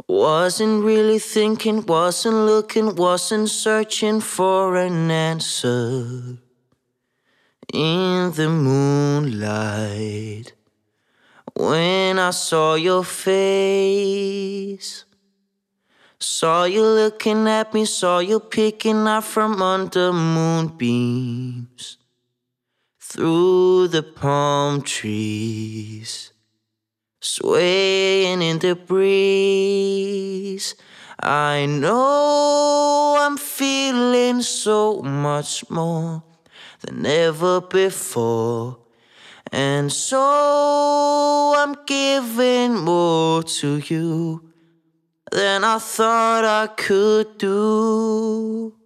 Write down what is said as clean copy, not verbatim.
Wasn't really thinking, wasn't looking, wasn't searching for an answer. In the moonlight, when I saw your face, saw you looking at me, saw you peeking out from under moonbeams, through the palm trees, swaying in the breeze. I know I'm feeling so much more than ever before, and so I'm giving more to you than I thought I could do.